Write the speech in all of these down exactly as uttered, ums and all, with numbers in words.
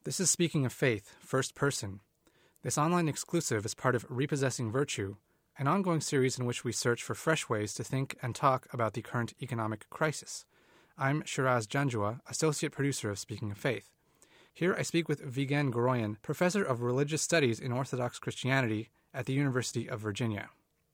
This is Speaking of Faith, First Person. This online exclusive is part of Repossessing Virtue, an ongoing series in which we search for fresh ways to think and talk about the current economic crisis. I'm Shiraz Janjua, associate producer of Speaking of Faith. Here I speak with Vigen Guroian, professor of religious studies in Orthodox Christianity at the University of Virginia.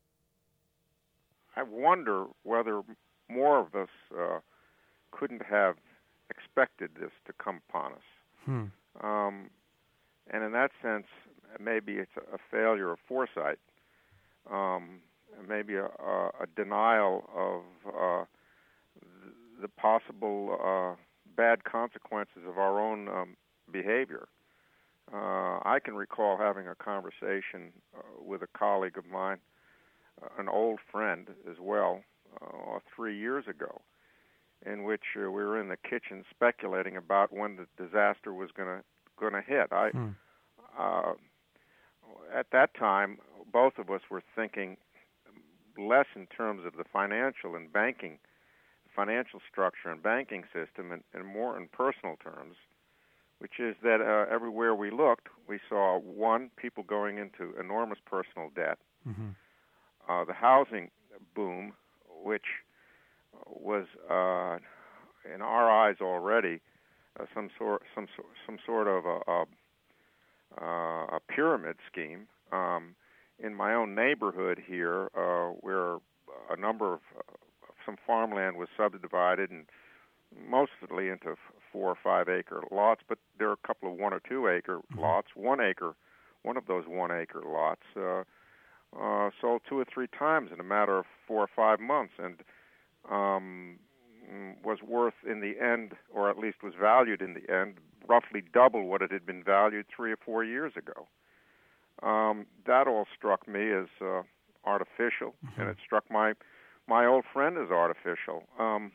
I wonder whether more of us uh, couldn't have expected this to come upon us. Hmm. Um, and in that sense, maybe it's a failure of foresight, um, maybe a, a, a denial of uh, the possible uh, bad consequences of our own um, behavior. Uh, I can recall having a conversation uh, with a colleague of mine, uh, an old friend as well, uh, three years ago, in which uh, we were in the kitchen speculating about when the disaster was going to going to hit. I, Hmm. uh, at that time, both of us were thinking less in terms of the financial and banking, financial structure and banking system, and, and more in personal terms, which is that uh, everywhere we looked, we saw, one, people going into enormous personal debt, Mm-hmm. uh, the housing boom, which was, uh, in our eyes already, uh, some sort, some sort, some sort of a, a, uh, a pyramid scheme. Um, in my own neighborhood here, uh, where a number of uh, some farmland was subdivided, and mostly into four or five acre lots, but there are a couple of one or two acre Mm-hmm. lots. One acre, one of those one acre lots, uh, uh, sold two or three times in a matter of four or five months, and um, was worth in the end, or at least was valued in the end, roughly double what it had been valued three or four years ago. Um, that all struck me as uh, artificial, Mm-hmm. and it struck my my old friend as artificial. Um,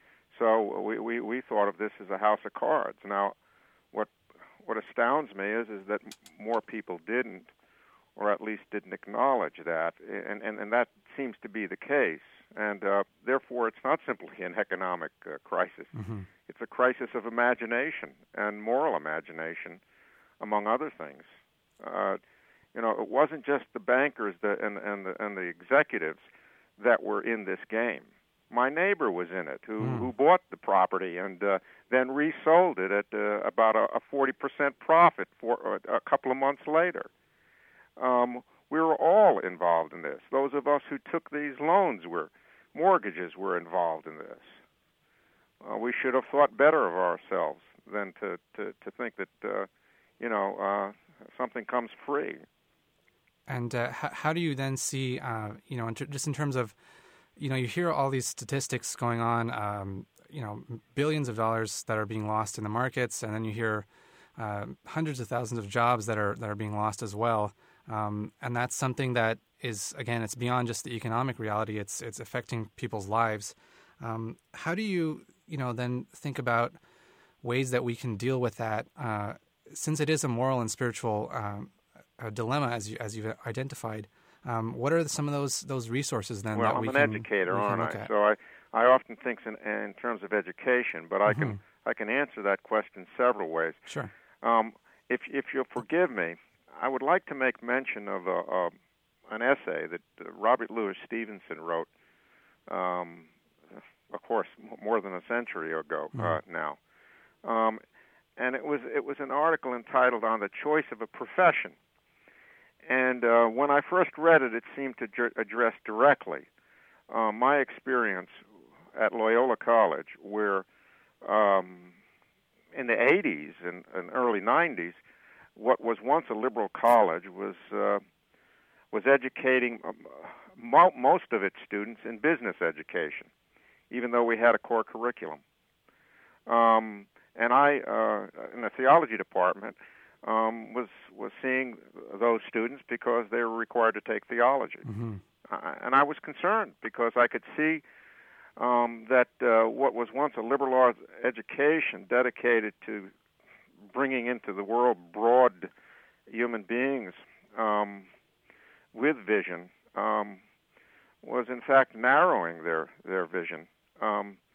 so we, we, we thought of this as a house of cards. Now, what what astounds me is is that more people didn't, or at least didn't acknowledge that, and, and, and that seems to be the case. And uh, therefore, it's not simply an economic uh, crisis. Mm-hmm. It's a crisis of imagination and moral imagination, among other things. Uh, you know, it wasn't just the bankers that, and, and, the, and the executives that were in this game. My neighbor was in it, who, Mm. who bought the property and uh, then resold it at uh, about a, a forty percent profit for uh, a couple of months later. Um, we were all involved in this. Those of us who took these loans were, mortgages were involved in this. Uh, we should have thought better of ourselves than to, to, to think that, uh, you know, uh, something comes free. And uh, how, how do you then see, uh, you know, in ter- just in terms of, you know, you hear all these statistics going on, um, you know, billions of dollars that are being lost in the markets, and then you hear uh, hundreds of thousands of jobs that are that are being lost as well. Um, and that's something that is, again, it's beyond just the economic reality. It's it's affecting people's lives. Um, how do you, you know, then think about ways that we can deal with that, uh, since it is a moral and spiritual um, a dilemma, as you as you've identified? Um, what are some of those those resources then? Well, that I'm we an can, educator, we can aren't look I? at? So I, I often think in, in terms of education, but I Mm-hmm. can I can answer that question several ways. Sure. Um, if if you'll forgive me, I would like to make mention of a, a an essay that uh, Robert Louis Stevenson wrote. Um, of course, m- more than a century ago uh, Mm-hmm. now, um, and it was it was an article entitled "On the Choice of a Profession." And uh, when I first read it, it seemed to dr- address directly uh, my experience at Loyola College, where um, in the eighties and, and early nineties, what was once a liberal college was uh, was educating um, mo- most of its students in business education, even though we had a core curriculum. Um, and I, uh, in the theology department, Um, was was seeing those students because they were required to take theology, Mm-hmm. uh, and I was concerned because I could see um, that uh, what was once a liberal arts education dedicated to bringing into the world broad human beings um, with vision um, was in fact narrowing their their vision. Um,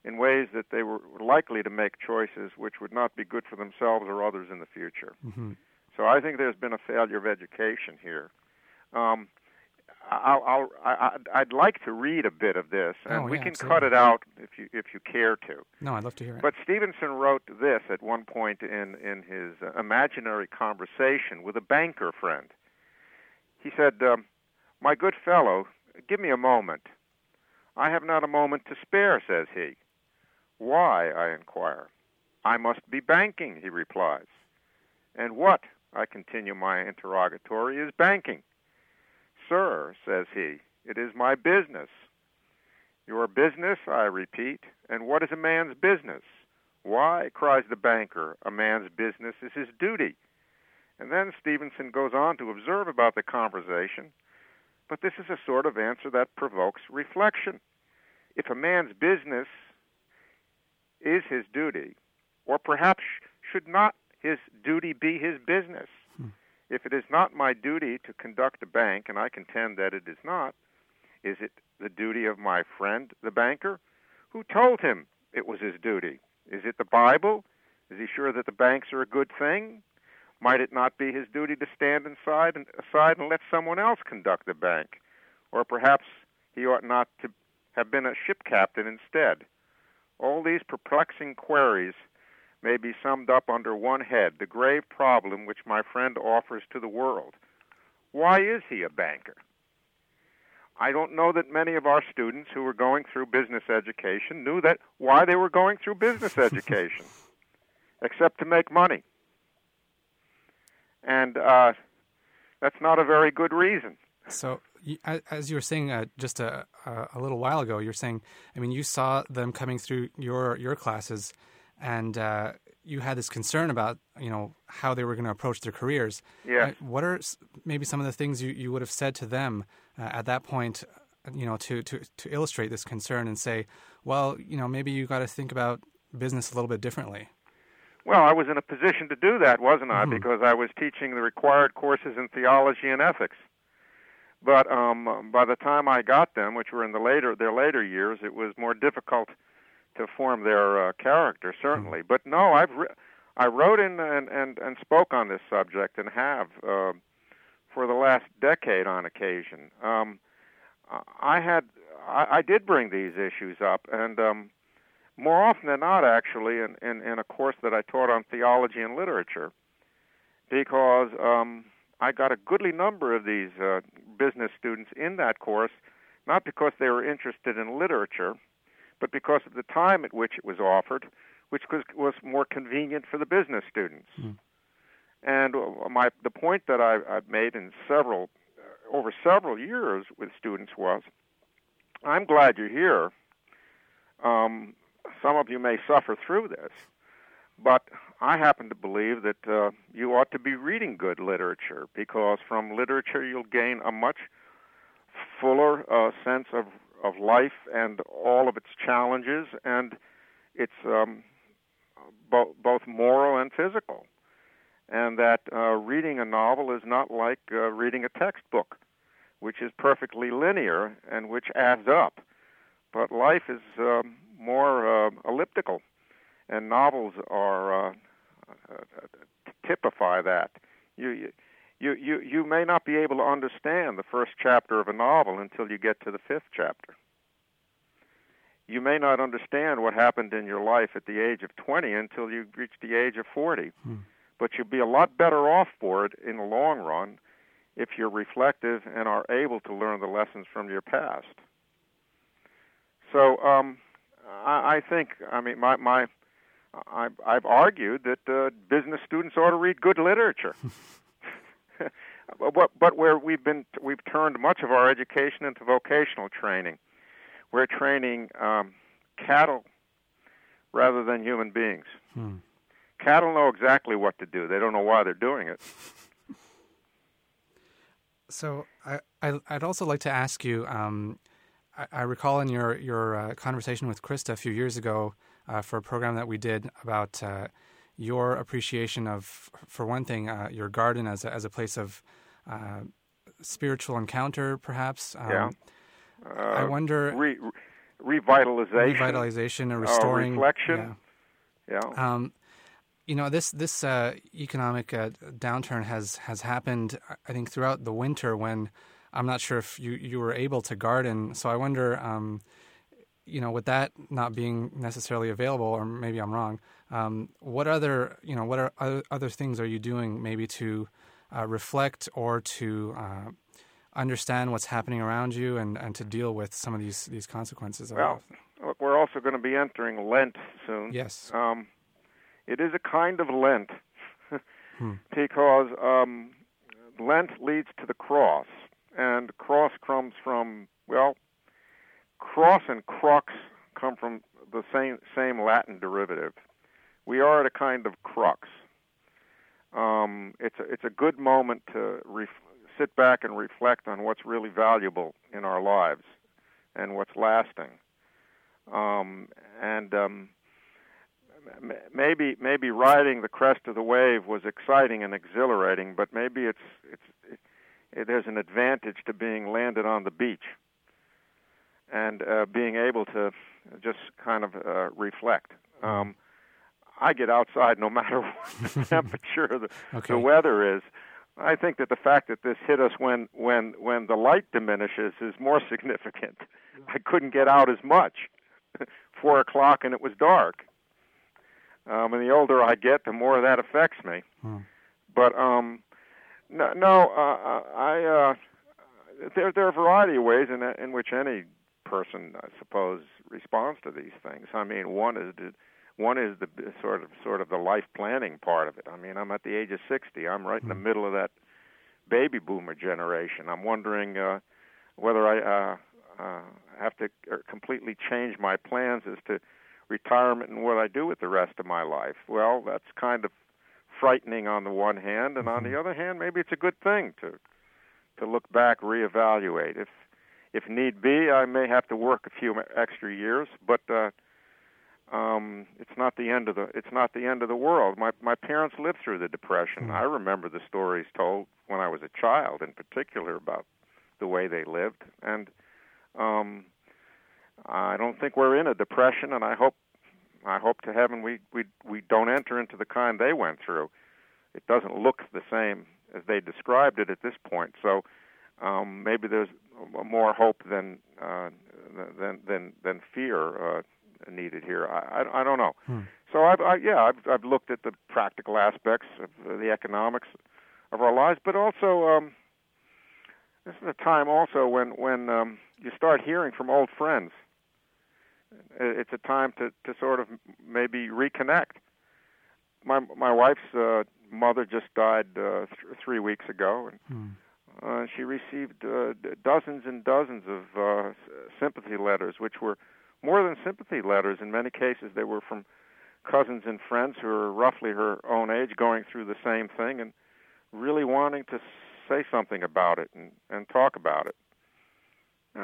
in ways that they were likely to make choices which would not be good for themselves or others in the future. Mm-hmm. So I think there's been a failure of education here. Um, I'll, I'll, I, I'd like to read a bit of this, and oh, we yeah, can absolutely. cut it out if you if you care to. No, I'd love to hear it. But Stevenson wrote this at one point in, in his uh, imaginary conversation with a banker friend. He said, um, "My good fellow, give me a moment." "I have not a moment to spare," says he. "Why?" I inquire. "I must be banking," he replies. "And what," I continue my interrogatory, "is banking?" "Sir," says he, "it is my business." "Your business," I repeat, "and what is a man's business?" "Why," cries the banker, "a man's business is his duty." And then Stevenson goes on to observe about the conversation, but this is a sort of answer that provokes reflection. If a man's business is his duty, or perhaps should not his duty be his business? Hmm. If it is not my duty to conduct a bank, and I contend that it is not, is it the duty of my friend, the banker? Who told him it was his duty? Is it the Bible? Is he sure that the banks are a good thing? Might it not be his duty to stand inside and, aside and let someone else conduct the bank? Or perhaps he ought not to have been a ship captain instead? All these perplexing queries may be summed up under one head, the grave problem which my friend offers to the world. Why is he a banker? I don't know that many of our students who were going through business education knew that why they were going through business education, except to make money. And uh, that's not a very good reason. So, as you were saying uh, just a, a little while ago, you're saying, I mean, you saw them coming through your your classes, and uh, you had this concern about, you know, how they were going to approach their careers. Yes. Uh, what are maybe some of the things you, you would have said to them uh, at that point, you know, to, to, to illustrate this concern and say, well, you know, maybe you got to think about business a little bit differently? Well, I was in a position to do that, wasn't I? Mm-hmm. Because I was teaching the required courses in theology and ethics. But um, by the time I got them, which were in the later their later years, it was more difficult to form their uh, character, certainly. Mm-hmm. But no, I've re- I wrote in and, and, and spoke on this subject and have uh, for the last decade on occasion. Um, I had I, I did bring these issues up, and um, more often than not, actually, in, in, in a course that I taught on theology and literature, because um, I got a goodly number of these uh, business students in that course, not because they were interested in literature, but because of the time at which it was offered, which was, was more convenient for the business students. Mm. And my the point that I, I've made in several uh, over several years with students was, I'm glad you're here. Um, some of you may suffer through this, but I happen to believe that uh, you ought to be reading good literature, because from literature you'll gain a much fuller uh, sense of, of life and all of its challenges, and its um, bo- both moral and physical. And that uh, reading a novel is not like uh, reading a textbook, which is perfectly linear and which adds up. But life is um, more uh, elliptical, and novels are uh, uh, typify that. You, you you you may not be able to understand the first chapter of a novel until you get to the fifth chapter. You may not understand what happened in your life at the age of twenty until you reach the age of forty. Hmm. But you'll be a lot better off for it in the long run if you're reflective and are able to learn the lessons from your past. So um, I, I think, I mean, my, my I, I've argued that uh, business students ought to read good literature. but, but where we've been, we've turned much of our education into vocational training. We're training um, cattle rather than human beings. Hmm. Cattle know exactly what to do. They don't know why they're doing it. So I, I, I'd also like to ask you, um, I, I recall in your, your uh, conversation with Krista a few years ago uh, for a program that we did about uh, your appreciation of, for one thing, uh, your garden as a, as a place of uh, spiritual encounter, perhaps. Um, yeah. Uh, I wonder... Re- revitalization, revitalization, or restoring, uh, reflection. Yeah. yeah. Um, you know, this this uh, economic uh, downturn has has happened, I think, throughout the winter when I'm not sure if you, you were able to garden. So I wonder, um, you know, with that not being necessarily available, or maybe I'm wrong, um, what other, you know, what are other, other things are you doing maybe to uh, reflect or to uh, understand what's happening around you and, and to deal with some of these, these consequences of Well, look, we're also going to be entering Lent soon. Yes. Um, it is a kind of Lent hmm. because um, Lent leads to the cross, and cross comes from, well, cross and crux come from the same same Latin derivative. We are at a kind of crux. Um, it's a, it's a good moment to ref- sit back and reflect on what's really valuable in our lives and what's lasting. Um, and um, m- maybe maybe riding the crest of the wave was exciting and exhilarating, but maybe it's it's it, it, there's an advantage to being landed on the beach and uh, being able to just kind of uh, reflect. Um, I get outside no matter what the temperature of the, okay. the weather is. I think that the fact that this hit us when, when, when the light diminishes is more significant. I couldn't get out as much. Four o'clock and it was dark. Um, and the older I get, the more that affects me. Hmm. But um, no, no uh, I uh, there there are a variety of ways in in which any person, I suppose, responds to these things. I mean, one is to, one is the sort of sort of the life planning part of it. I mean, I'm at the age of sixty. I'm right in the middle of that baby boomer generation. I'm wondering uh, whether I uh, uh, have to completely change my plans as to retirement and what I do with the rest of my life. Well, that's kind of frightening on the one hand, and on the other hand, maybe it's a good thing to to look back, reevaluate. If if need be, I may have to work a few extra years, but uh, um, it's not the end of the it's not the end of the world. My my parents lived through the Depression. Mm. I remember the stories told when I was a child, in particular, about the way they lived, and um, I don't think we're in a depression, and I hope I hope to heaven we, we we don't enter into the kind they went through. It doesn't look the same as they described it at this point. So um, maybe there's more hope than uh, than than than fear uh, needed here. I, I, I don't know. Hmm. So I've I, yeah I've I've looked at the practical aspects of the economics of our lives, but also um, this is a time also when when um, you start hearing from old friends. It's a time to, to sort of maybe reconnect. My my wife's uh, mother just died uh, th- three weeks ago, and hmm. uh, she received uh, dozens and dozens of uh, sympathy letters, which were more than sympathy letters. In many cases, they were from cousins and friends who are roughly her own age, going through the same thing and really wanting to say something about it and, and talk about it. Uh,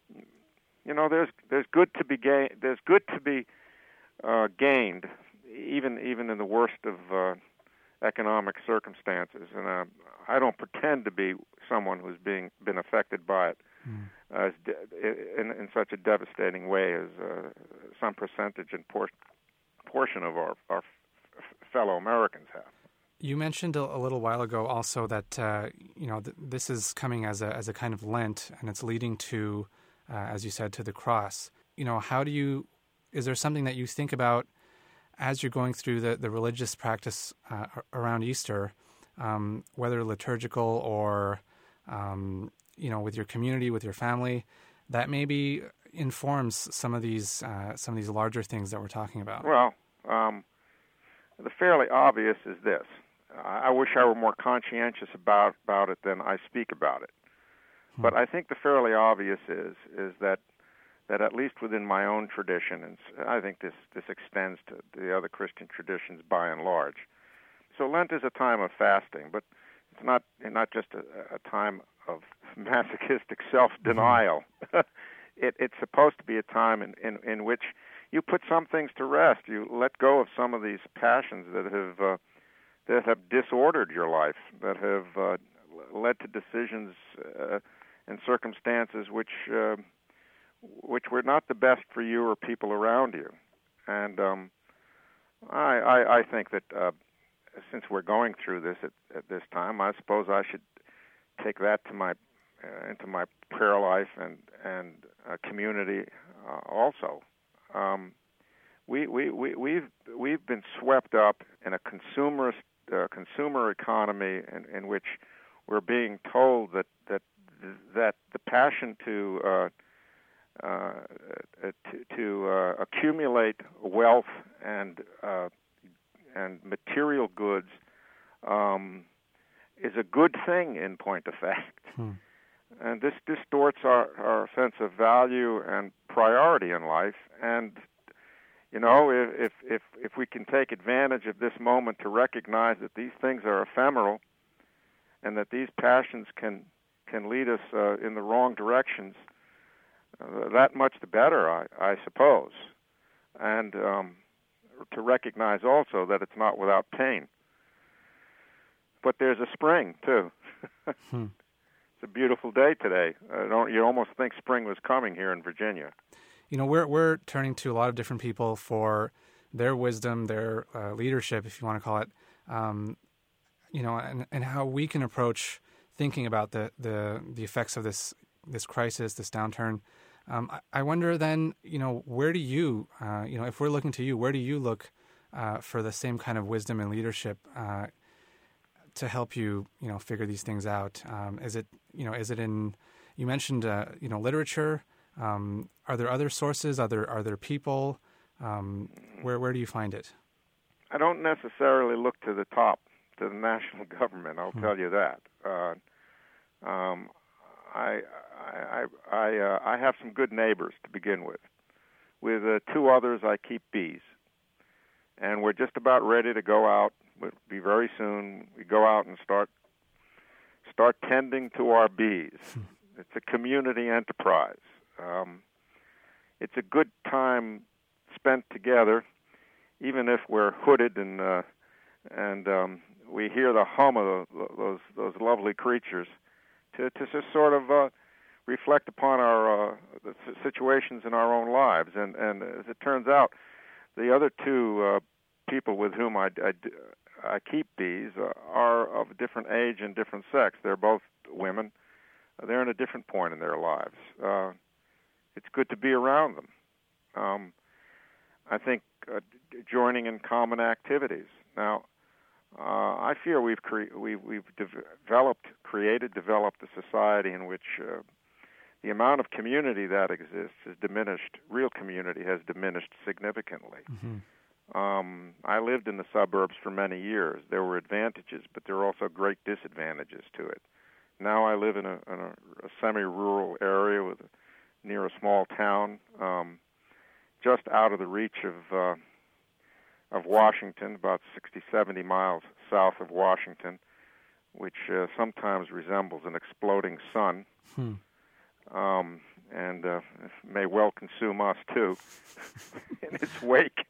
You know, there's there's good to be gain, there's good to be uh, gained, even even in the worst of uh, economic circumstances. And uh, I don't pretend to be someone who's being been affected by it mm. as de- in, in such a devastating way as uh, some percentage and por- portion of our our f- fellow Americans have. You mentioned a, a little while ago also that uh, you know th- this is coming as a as a kind of Lent, and it's leading to. Uh, as you said, to the cross. You know, how do you, is there something that you think about as you're going through the, the religious practice uh, around Easter, um, whether liturgical or, um, you know, with your community, with your family, that maybe informs some of these uh, some of these larger things that we're talking about? Well, um, the fairly obvious is this. I wish I were more conscientious about, about it than I speak about it. But I think the fairly obvious is is that that at least within my own tradition, and I think this, this extends to the other Christian traditions by and large. So Lent is a time of fasting, but it's not not just a, a time of masochistic self-denial. Mm-hmm. it, it's supposed to be a time in, in, in which you put some things to rest. You let go of some of these passions that have uh, that have disordered your life, that have uh, led to decisions. Uh, and circumstances which uh, which were not the best for you or people around you. And um, I, I, I think that uh, since we're going through this at, at this time, I suppose I should take that to my uh, into my prayer life and and uh, community uh, also. Um, we we we we've we've been swept up in a consumerist uh, consumer economy in, in which we're being told that that that the passion to uh, uh, to, to uh, accumulate wealth and uh, and material goods um, is a good thing in point of fact, hmm. and this distorts our, our sense of value and priority in life. And you know, if if if we can take advantage of this moment to recognize that these things are ephemeral, and that these passions can can lead us uh, in the wrong directions, uh, that much the better, I, I suppose. And um, to recognize also that it's not without pain. But there's a spring, too. hmm. It's a beautiful day today. Uh, don't, you almost think spring was coming here in Virginia. You know, we're we're turning to a lot of different people for their wisdom, their uh, leadership, if you want to call it, um, you know, and, and how we can approach thinking about the, the, the effects of this this crisis, this downturn. Um, I, I wonder then, you know, where do you, uh, you know, if we're looking to you, where do you look uh, for the same kind of wisdom and leadership uh, to help you, you know, figure these things out? Um, is it, you know, is it in, you mentioned, uh, you know, literature. Um, are there other sources? Are there, are there people? Um, where, where do you find it? I don't necessarily look to the top, to the national government. I'll hmm. tell you that. Uh, um, I, I, I, uh, I have some good neighbors to begin with. With uh, two others, I keep bees, and we're just about ready to go out. It'll be very soon. We go out and start start tending to our bees. Hmm. It's a community enterprise. Um, it's a good time spent together, even if we're hooded and uh, and um, we hear the hum of the, those those lovely creatures, to to just sort of uh, reflect upon our uh, the situations in our own lives. And and as it turns out, the other two uh, people with whom I, I, I keep bees uh, are of a different age and different sex. They're both women. They're in a different point in their lives. Uh, it's good to be around them. Um, I think uh, joining in common activities. Now, uh, I fear we've cre- we, we've developed, created, developed a society in which uh, the amount of community that exists is diminished. Real community has diminished significantly. Mm-hmm. Um, I lived in the suburbs for many years. There were advantages, but there were also great disadvantages to it. Now I live in a, in a, a semi-rural area with a, near a small town, um, just out of the reach of uh, of Washington, about sixty, seventy miles south of Washington, which uh, sometimes resembles an exploding sun, hmm. um, and uh, may well consume us too in its wake.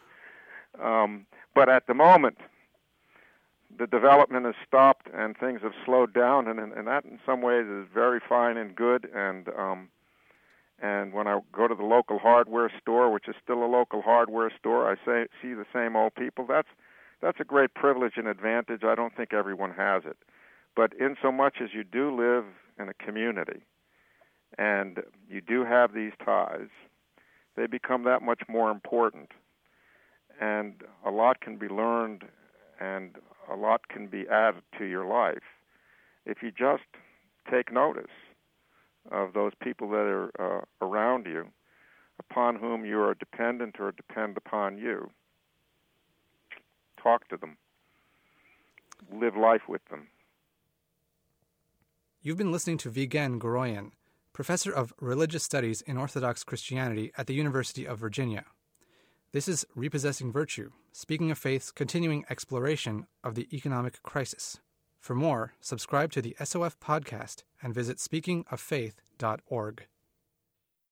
um, but at the moment, the development has stopped and things have slowed down, and, and that in some ways is very fine and good. And um, and when I go to the local hardware store, which is still a local hardware store, I say see the same old people. That's that's a great privilege and advantage. I don't think everyone has it, but in so much as you do live in a community, and you do have these ties, they become that much more important, and a lot can be learned, and a lot can be added to your life if you just take notice of those people that are uh, around you, upon whom you are dependent or depend upon you. Talk to them. Live life with them. You've been listening to Vigen Guroian, professor of religious studies in Orthodox Christianity at the University of Virginia. This is Repossessing Virtue, Speaking of Faith's continuing exploration of the economic crisis. For more, subscribe to the S O F podcast and visit speaking of faith dot org.